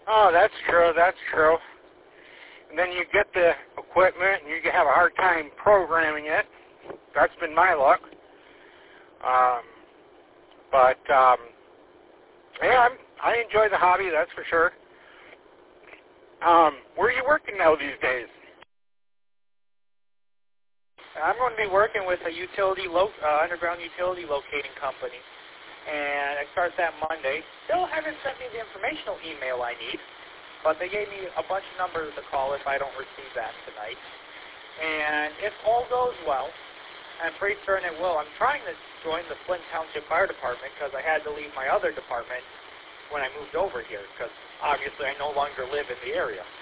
Oh, that's true. That's true. And then you get the equipment, and you have a hard time programming it. That's been my luck. Yeah, I enjoy the hobby, that's for sure. Where are you working now these days? I'm going to be working with a underground utility locating company, and I start that Monday. Still haven't sent me the informational email I need, but they gave me a bunch of numbers to call if I don't receive that tonight. And if all goes well, I'm pretty certain it will. I'm trying to join the Flint Township Fire Department because I had to leave my other department when I moved over here because obviously I no longer live in the area.